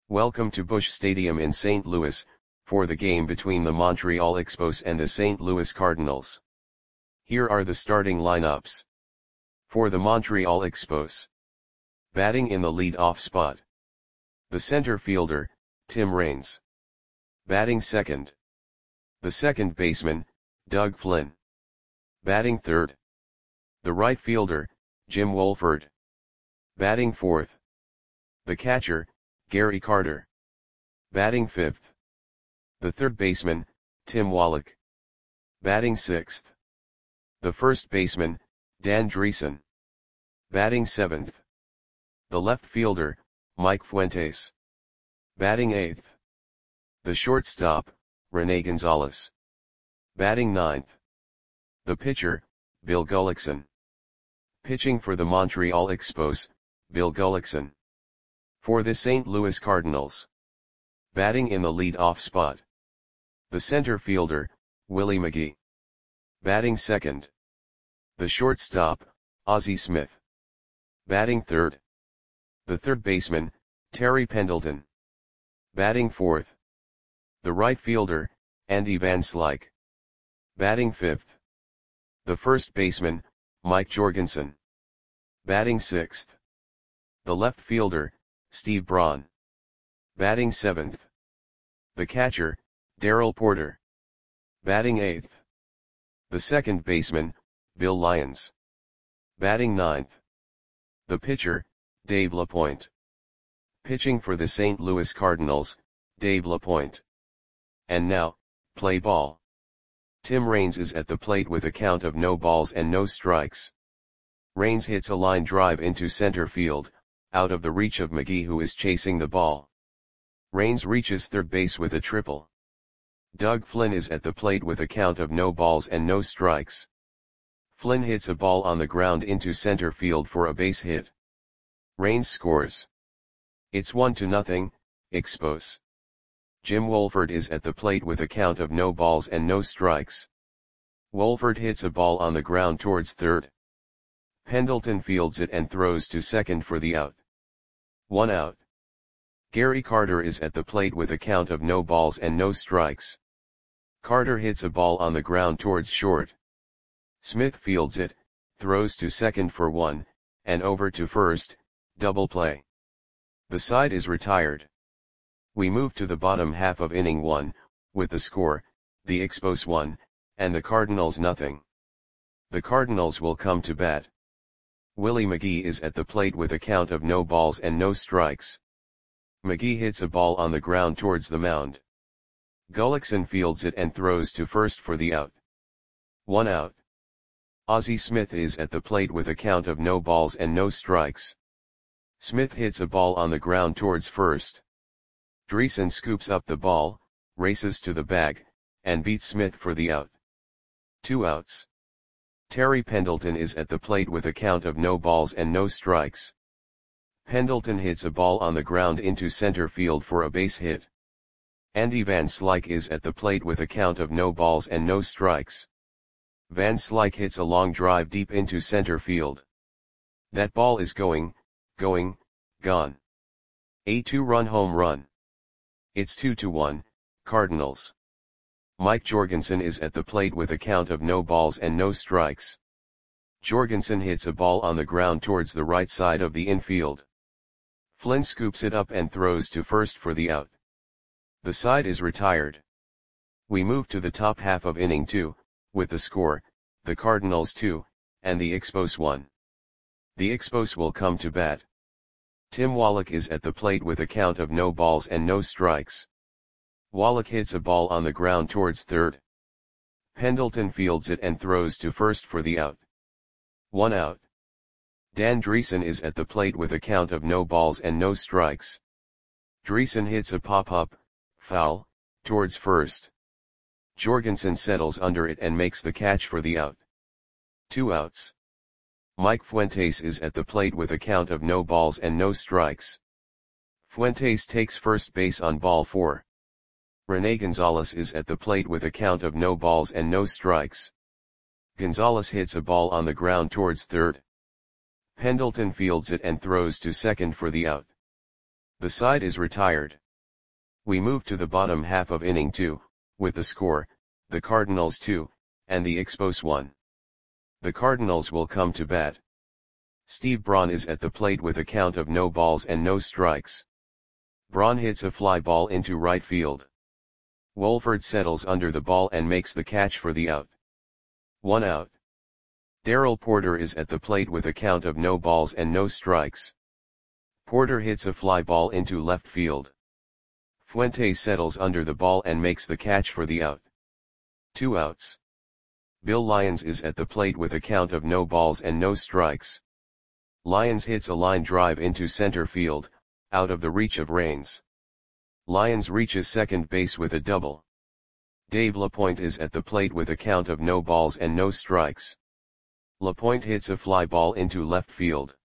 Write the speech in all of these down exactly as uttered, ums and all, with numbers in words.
Welcome to Busch Stadium in Saint Louis, for the game between the Montreal Expos and the Saint Louis Cardinals. Here are the starting lineups. For the Montreal Expos. Batting in the lead-off spot. The center fielder, Tim Raines. Batting second. The second baseman, Doug Flynn. Batting third. The right fielder, Jim Wohlford. Batting fourth. The catcher, Gary Carter. Batting fifth. The third baseman, Tim Wallach. Batting sixth. The first baseman, Dan Dreesen. Batting seventh. The left fielder, Mike Fuentes. Batting eighth. The shortstop, Rene Gonzalez. Batting ninth. The pitcher, Bill Gullickson. Pitching for the Montreal Expos, Bill Gullickson. For the Saint Louis Cardinals. Batting in the lead-off spot. The center fielder, Willie McGee. Batting second. The shortstop, Ozzie Smith. Batting third. The third baseman, Terry Pendleton. Batting fourth. The right fielder, Andy Van Slyke. Batting fifth. The first baseman, Mike Jorgensen. Batting sixth. The left fielder, Steve Braun. Batting seventh. The catcher, Darrell Porter. Batting eighth. The second baseman, Bill Lyons. Batting ninth. The pitcher, Dave LaPointe. Pitching for the Saint Louis Cardinals, Dave LaPointe. And now, play ball. Tim Raines is at the plate with a count of no balls and no strikes. Raines hits a line drive into center field, out of the reach of McGee, who is chasing the ball. Raines reaches third base with a triple. Doug Flynn is at the plate with a count of no balls and no strikes. Flynn hits a ball on the ground into center field for a base hit. Raines scores. It's one to nothing, Expos. Jim Wohlford is at the plate with a count of no balls and no strikes. Wohlford hits a ball on the ground towards third. Pendleton fields it and throws to second for the out. One out. Gary Carter is at the plate with a count of no balls and no strikes. Carter hits a ball on the ground towards short. Smith fields it, throws to second for one, and over to first, double play. The side is retired. We move to the bottom half of inning one, with the score, the Expos one, and the Cardinals nothing. The Cardinals will come to bat. Willie McGee is at the plate with a count of no balls and no strikes. McGee hits a ball on the ground towards the mound. Gullickson fields it and throws to first for the out. One out. Ozzie Smith is at the plate with a count of no balls and no strikes. Smith hits a ball on the ground towards first. Dreesen scoops up the ball, races to the bag, and beats Smith for the out. Two outs. Terry Pendleton is at the plate with a count of no balls and no strikes. Pendleton hits a ball on the ground into center field for a base hit. Andy Van Slyke is at the plate with a count of no balls and no strikes. Van Slyke hits a long drive deep into center field. That ball is going, going, gone. A two-run home run. It's two to one, Cardinals. Mike Jorgensen is at the plate with a count of no balls and no strikes. Jorgensen hits a ball on the ground towards the right side of the infield. Flynn scoops it up and throws to first for the out. The side is retired. We move to the top half of inning two, with the score, the Cardinals two, and the Expos one. The Expos will come to bat. Tim Wallach is at the plate with a count of no balls and no strikes. Wallach hits a ball on the ground towards third. Pendleton fields it and throws to first for the out. One out. Dan Dreesen is at the plate with a count of no balls and no strikes. Dreesen hits a pop-up, foul, towards first. Jorgensen settles under it and makes the catch for the out. Two outs. Mike Fuentes is at the plate with a count of no balls and no strikes. Fuentes takes first base on ball four. Rene Gonzalez is at the plate with a count of no balls and no strikes. Gonzalez hits a ball on the ground towards third. Pendleton fields it and throws to second for the out. The side is retired. We move to the bottom half of inning two, with the score, the Cardinals two, and the Expos one. The Cardinals will come to bat. Steve Braun is at the plate with a count of no balls and no strikes. Braun hits a fly ball into right field. Wolford settles under the ball and makes the catch for the out. One out. Darrell Porter is at the plate with a count of no balls and no strikes. Porter hits a fly ball into left field. Fuentes settles under the ball and makes the catch for the out. Two outs. Bill Lyons is at the plate with a count of no balls and no strikes. Lyons hits a line drive into center field, out of the reach of Raines. Lyons reaches second base with a double. Dave LaPointe is at the plate with a count of no balls and no strikes. LaPointe hits a fly ball into left field.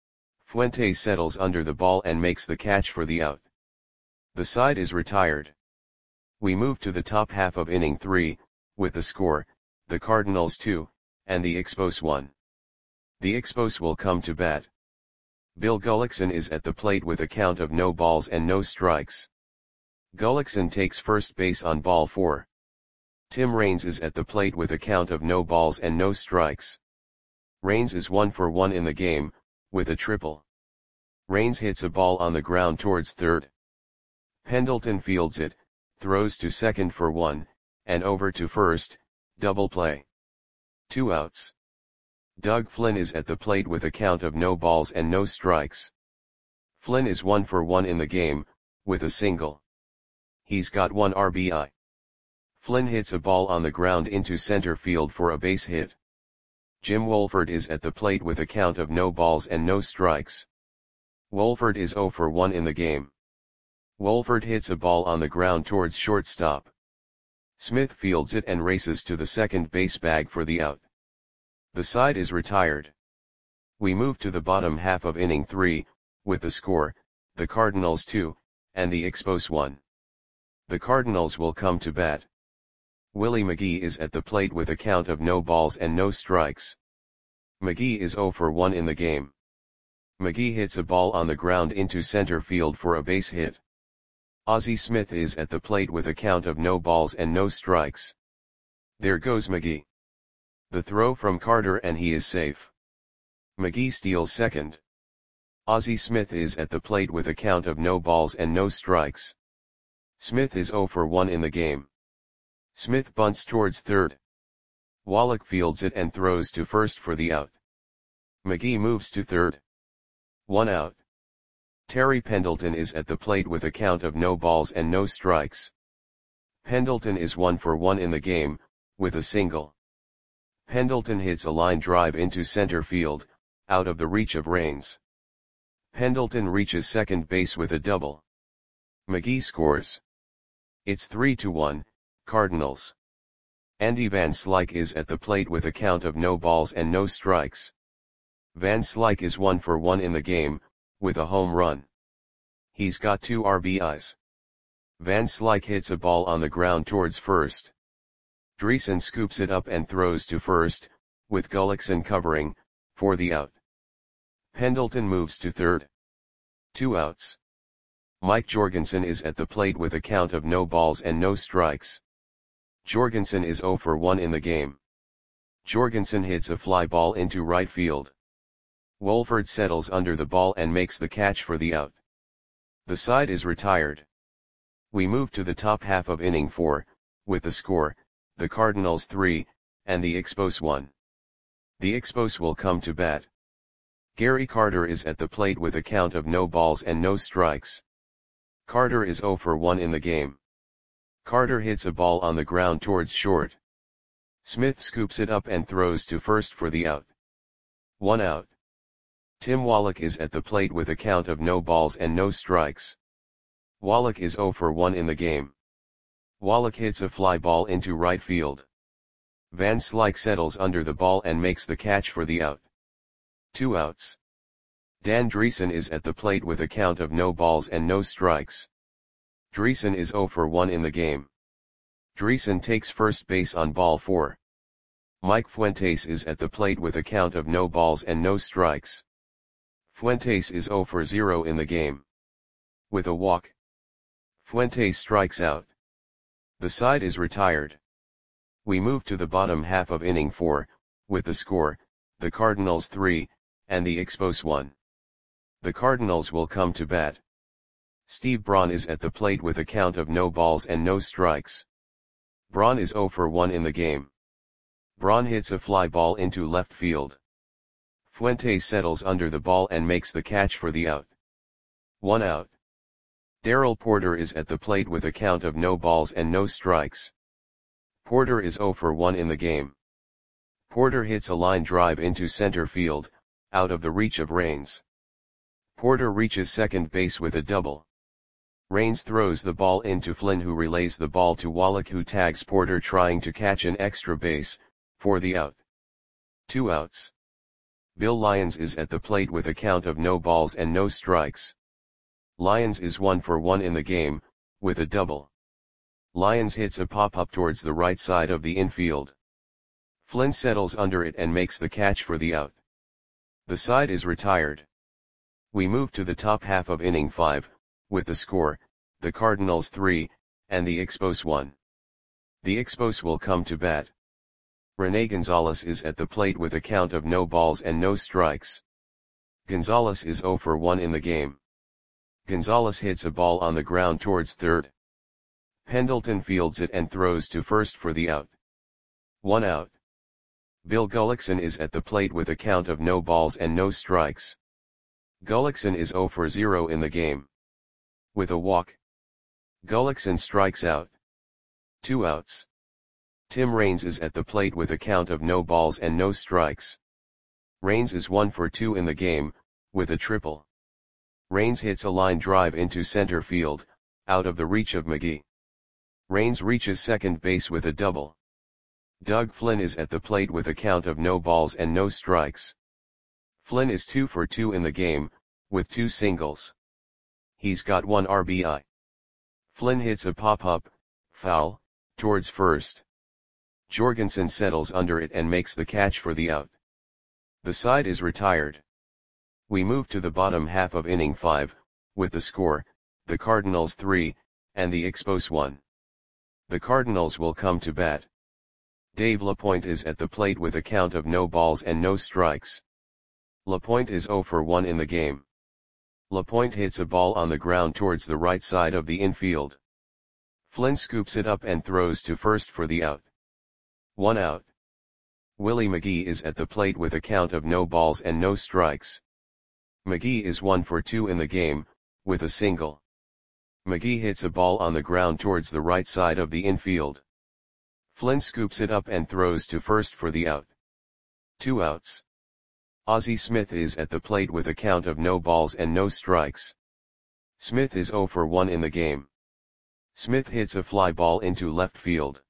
Fuentes settles under the ball and makes the catch for the out. The side is retired. We move to the top half of inning three, with the score, the Cardinals two, and the Expos one. The Expos will come to bat. Bill Gullickson is at the plate with a count of no balls and no strikes. Gullickson takes first base on ball four. Tim Raines is at the plate with a count of no balls and no strikes. Raines is one for one in the game, with a triple. Raines hits a ball on the ground towards third. Pendleton fields it, throws to second for one, and over to first, double play. Two outs. Doug Flynn is at the plate with a count of no balls and no strikes. Flynn is one for one in the game, with a single. He's got one R B I. Flynn hits a ball on the ground into center field for a base hit. Jim Wolford is at the plate with a count of no balls and no strikes. Wolford is zero for one in the game. Wolford hits a ball on the ground towards shortstop. Smith fields it and races to the second base bag for the out. The side is retired. We move to the bottom half of inning three, with the score, the Cardinals two, and the Expos one. The Cardinals will come to bat. Willie McGee is at the plate with a count of no balls and no strikes. McGee is zero for one in the game. McGee hits a ball on the ground into center field for a base hit. Ozzie Smith is at the plate with a count of no balls and no strikes. There goes McGee. The throw from Carter and he is safe. McGee steals second. Ozzie Smith is at the plate with a count of no balls and no strikes. Smith is zero for one in the game. Smith bunts towards third. Wallach fields it and throws to first for the out. McGee moves to third. One out. Terry Pendleton is at the plate with a count of no balls and no strikes. Pendleton is one for one in the game, with a single. Pendleton hits a line drive into center field, out of the reach of Raines. Pendleton reaches second base with a double. McGee scores. It's three to one, Cardinals. Andy Van Slyke is at the plate with a count of no balls and no strikes. Van Slyke is one for one in the game, with a home run. He's got two R B Is. Van Slyke hits a ball on the ground towards first. Dreesen scoops it up and throws to first, with Gullickson covering, for the out. Pendleton moves to third. Two outs. Mike Jorgensen is at the plate with a count of no balls and no strikes. Jorgensen is zero for one in the game. Jorgensen hits a fly ball into right field. Wolford settles under the ball and makes the catch for the out. The side is retired. We move to the top half of inning four, with the score, the Cardinals three, and the Expos one. The Expos will come to bat. Gary Carter is at the plate with a count of no balls and no strikes. Carter is zero for one in the game. Carter hits a ball on the ground towards short. Smith scoops it up and throws to first for the out. One out. Tim Wallach is at the plate with a count of no balls and no strikes. Wallach is zero for one in the game. Wallach hits a fly ball into right field. Van Slyke settles under the ball and makes the catch for the out. Two outs. Dan Dreesen is at the plate with a count of no balls and no strikes. Dreesen is zero for one in the game. Dreesen takes first base on ball four. Mike Fuentes is at the plate with a count of no balls and no strikes. Fuentes is zero for zero in the game. With a walk, Fuentes strikes out. The side is retired. We move to the bottom half of inning four, with the score, the Cardinals three, and the Expos one. The Cardinals will come to bat. Steve Braun is at the plate with a count of no balls and no strikes. Braun is zero for one in the game. Braun hits a fly ball into left field. Fuentes settles under the ball and makes the catch for the out. One out. Darrell Porter is at the plate with a count of no balls and no strikes. Porter is zero for one in the game. Porter hits a line drive into center field, out of the reach of Raines. Porter reaches second base with a double. Raines throws the ball into Flynn, who relays the ball to Wallach, who tags Porter trying to catch an extra base, for the out. Two outs. Bill Lyons is at the plate with a count of no balls and no strikes. Lyons is one for one in the game, with a double. Lyons hits a pop-up towards the right side of the infield. Flynn settles under it and makes the catch for the out. The side is retired. We move to the top half of inning five, with the score, the Cardinals three, and the Expos one. The Expos will come to bat. Rene Gonzalez is at the plate with a count of no balls and no strikes. Gonzalez is zero for one in the game. Gonzalez hits a ball on the ground towards third. Pendleton fields it and throws to first for the out. One out. Bill Gullickson is at the plate with a count of no balls and no strikes. Gullickson is zero for zero in the game. With a walk, Gullickson strikes out. Two outs. Tim Raines is at the plate with a count of no balls and no strikes. Raines is one for two in the game, with a triple. Raines hits a line drive into center field, out of the reach of McGee. Raines reaches second base with a double. Doug Flynn is at the plate with a count of no balls and no strikes. Flynn is two for two in the game, with two singles. He's got one R B I. Flynn hits a pop-up, foul, towards first. Jorgensen settles under it and makes the catch for the out. The side is retired. We move to the bottom half of inning five, with the score, the Cardinals three, and the Expos one. The Cardinals will come to bat. Dave LaPointe is at the plate with a count of no balls and no strikes. LaPointe is zero for one in the game. LaPointe hits a ball on the ground towards the right side of the infield. Flynn scoops it up and throws to first for the out. One out. Willie McGee is at the plate with a count of no balls and no strikes. McGee is one for two in the game, with a single. McGee hits a ball on the ground towards the right side of the infield. Flynn scoops it up and throws to first for the out. Two outs. Ozzie Smith is at the plate with a count of no balls and no strikes. Smith is zero for one in the game. Smith hits a fly ball into left field.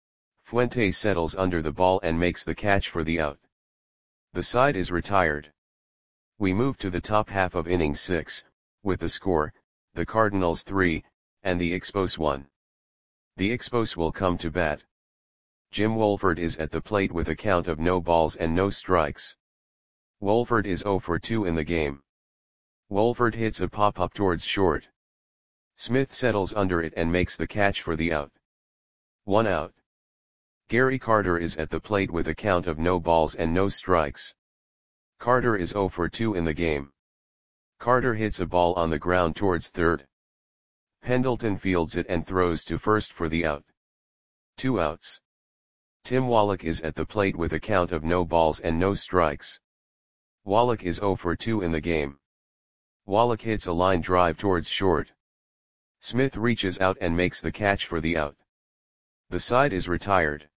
Fuentes settles under the ball and makes the catch for the out. The side is retired. We move to the top half of inning six, with the score, the Cardinals three, and the Expos one. The Expos will come to bat. Jim Wolford is at the plate with a count of no balls and no strikes. Wolford is zero for two in the game. Wolford hits a pop-up towards short. Smith settles under it and makes the catch for the out. One out. Gary Carter is at the plate with a count of no balls and no strikes. Carter is zero for two in the game. Carter hits a ball on the ground towards third. Pendleton fields it and throws to first for the out. Two outs. Tim Wallach is at the plate with a count of no balls and no strikes. Wallach is zero for two in the game. Wallach hits a line drive towards short. Smith reaches out and makes the catch for the out. The side is retired.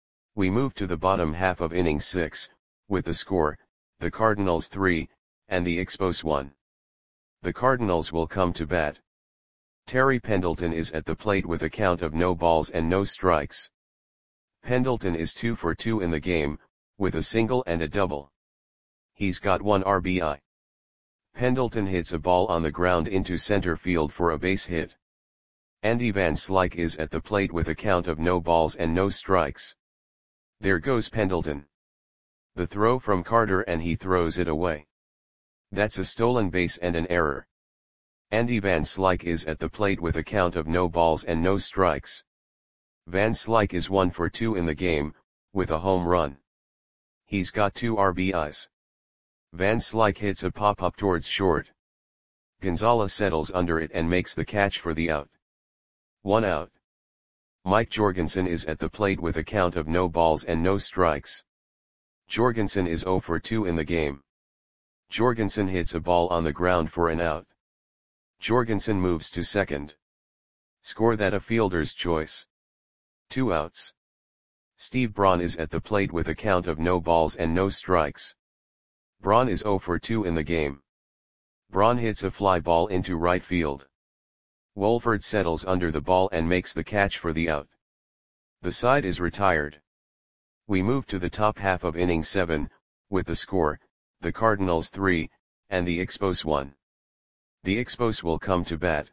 We move to the bottom half of inning six, with the score, the Cardinals three, and the Expos one. The Cardinals will come to bat. Terry Pendleton is at the plate with a count of no balls and no strikes. Pendleton is two for two in the game, with a single and a double. He's got one R B I. Pendleton hits a ball on the ground into center field for a base hit. Andy Van Slyke is at the plate with a count of no balls and no strikes. There goes Pendleton. The throw from Carter and he throws it away. That's a stolen base and an error. Andy Van Slyke is at the plate with a count of no balls and no strikes. Van Slyke is one for two in the game, with a home run. He's got two R B Is. Van Slyke hits a pop-up towards short. Gonzalez settles under it and makes the catch for the out. One out. Mike Jorgensen is at the plate with a count of no balls and no strikes. Jorgensen is zero for two in the game. Jorgensen hits a ball on the ground for an out. Jorgensen moves to second. Score that a fielder's choice. Two outs. Steve Braun is at the plate with a count of no balls and no strikes. Braun is zero for two in the game. Braun hits a fly ball into right field. Wolford settles under the ball and makes the catch for the out. The side is retired. We move to the top half of inning seven, with the score, the Cardinals three, and the Expos one. The Expos will come to bat.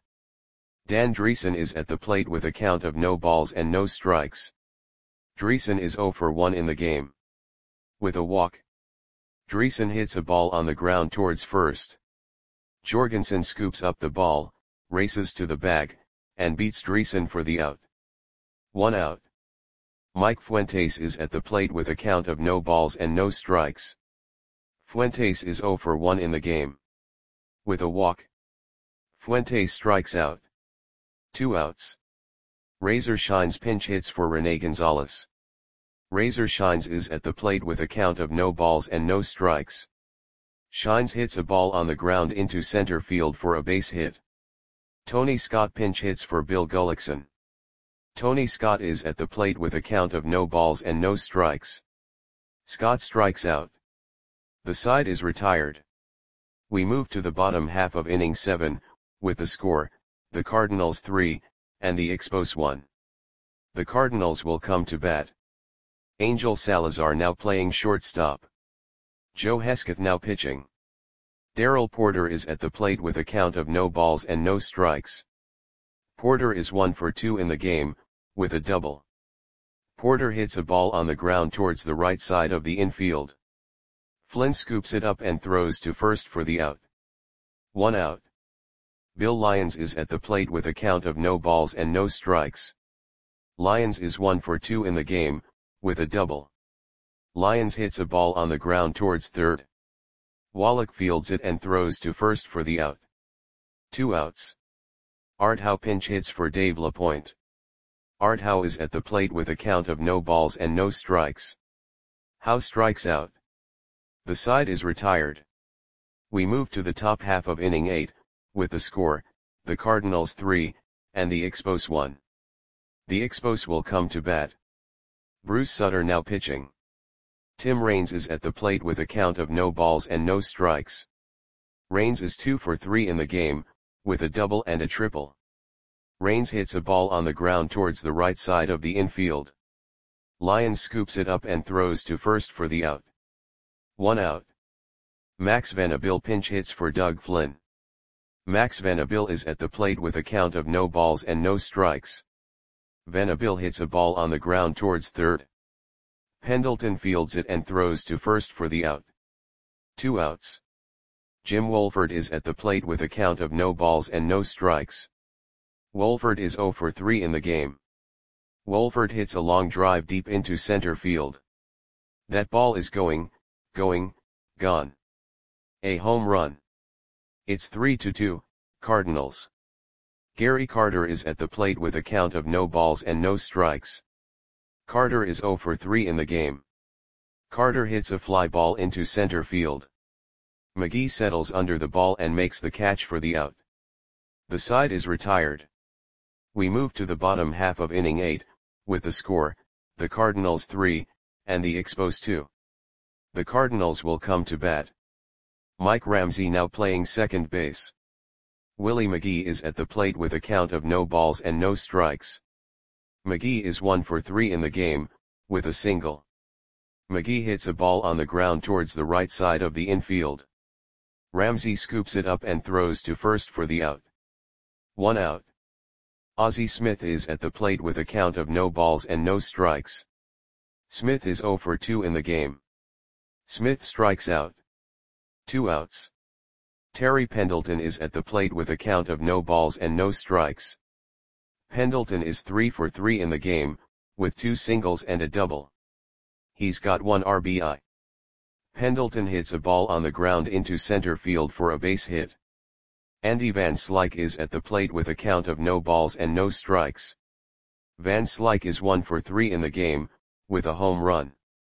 Dan Dreesen is at the plate with a count of no balls and no strikes. Dreesen is zero for one in the game. With a walk. Dreesen hits a ball on the ground towards first. Jorgensen scoops up the ball, races to the bag, and beats Dreesen for the out. One out. Mike Fuentes is at the plate with a count of no balls and no strikes. Fuentes is zero for one in the game. With a walk. Fuentes strikes out. Two outs. Razor Shines pinch hits for Rene Gonzalez. Razor Shines is at the plate with a count of no balls and no strikes. Shines hits a ball on the ground into center field for a base hit. Tony Scott pinch hits for Bill Gullickson. Tony Scott is at the plate with a count of no balls and no strikes. Scott strikes out. The side is retired. We move to the bottom half of inning seven, with the score, the Cardinals three, and the Expos one. The Cardinals will come to bat. Angel Salazar now playing shortstop. Joe Hesketh now pitching. Darrell Porter is at the plate with a count of no balls and no strikes. Porter is one for two in the game, with a double. Porter hits a ball on the ground towards the right side of the infield. Flynn scoops it up and throws to first for the out. One out. Bill Lyons is at the plate with a count of no balls and no strikes. Lyons is one for two in the game, with a double. Lyons hits a ball on the ground towards third. Wallach fields it and throws to first for the out. Two outs. Art Howe pinch hits for Dave LaPointe. Art Howe is at the plate with a count of no balls and no strikes. Howe strikes out. The side is retired. We move to the top half of inning eight, with the score, the Cardinals three, and the Expos one. The Expos will come to bat. Bruce Sutter now pitching. Tim Raines is at the plate with a count of no balls and no strikes. Raines is two for three in the game, with a double and a triple. Raines hits a ball on the ground towards the right side of the infield. Lyons scoops it up and throws to first for the out. One out. Max Vanderbilt pinch hits for Doug Flynn. Max Vanderbilt is at the plate with a count of no balls and no strikes. Vanderbilt hits a ball on the ground towards third. Pendleton fields it and throws to first for the out. Two outs. Jim Wolford is at the plate with a count of no balls and no strikes. Wolford is zero for three in the game. Wolford hits a long drive deep into center field. That ball is going, going, gone. A home run. It's three to two, Cardinals. Gary Carter is at the plate with a count of no balls and no strikes. Carter is zero for three in the game. Carter hits a fly ball into center field. McGee settles under the ball and makes the catch for the out. The side is retired. We move to the bottom half of inning eight, with the score, the Cardinals three, and the Expos two. The Cardinals will come to bat. Mike Ramsey now playing second base. Willie McGee is at the plate with a count of no balls and no strikes. McGee is one for three in the game, with a single. McGee hits a ball on the ground towards the right side of the infield. Ramsey scoops it up and throws to first for the out. One out. Ozzie Smith is at the plate with a count of no balls and no strikes. Smith is zero for two in the game. Smith strikes out. Two outs. Terry Pendleton is at the plate with a count of no balls and no strikes. Pendleton is three for three in the game, with two singles and a double. He's got one R B I. Pendleton hits a ball on the ground into center field for a base hit. Andy Van Slyke is at the plate with a count of no balls and no strikes. Van Slyke is one for three in the game, with a home run.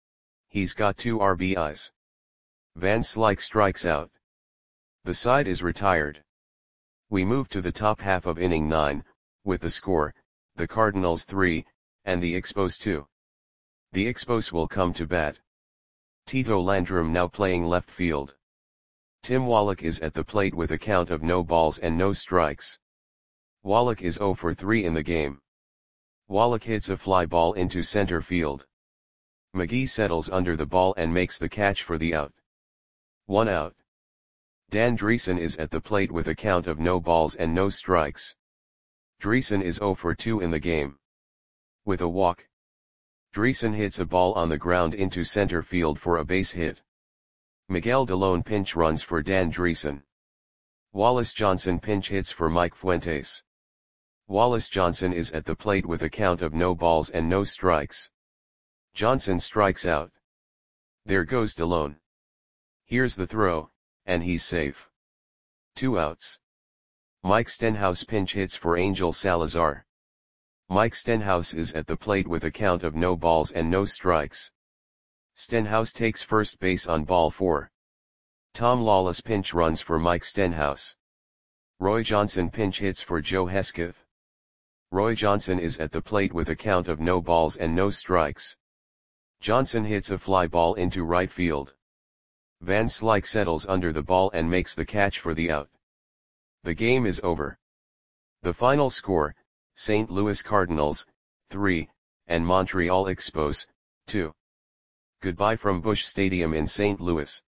He's got two R B Is. Van Slyke strikes out. The side is retired. We move to the top half of inning nine, with the score, the Cardinals three, and the Expos two. The Expos will come to bat. Tito Landrum now playing left field. Tim Wallach is at the plate with a count of no balls and no strikes. Wallach is zero for three in the game. Wallach hits a fly ball into center field. McGee settles under the ball and makes the catch for the out. One out. Dan Dreesen is at the plate with a count of no balls and no strikes. Dreesen is zero for two in the game. With a walk, Dreesen hits a ball on the ground into center field for a base hit. Miguel Delone pinch runs for Dan Dreesen. Wallace Johnson pinch hits for Mike Fuentes. Wallace Johnson is at the plate with a count of no balls and no strikes. Johnson strikes out. There goes Delone. Here's the throw, and he's safe. Two outs. Mike Stenhouse pinch hits for Angel Salazar. Mike Stenhouse is at the plate with a count of no balls and no strikes. Stenhouse takes first base on ball four. Tom Lawless pinch runs for Mike Stenhouse. Roy Johnson pinch hits for Joe Hesketh. Roy Johnson is at the plate with a count of no balls and no strikes. Johnson hits a fly ball into right field. Van Slyke settles under the ball and makes the catch for the out. The game is over. The final score, Saint Louis Cardinals, three, and Montreal Expos, two. Goodbye from Busch Stadium in Saint Louis.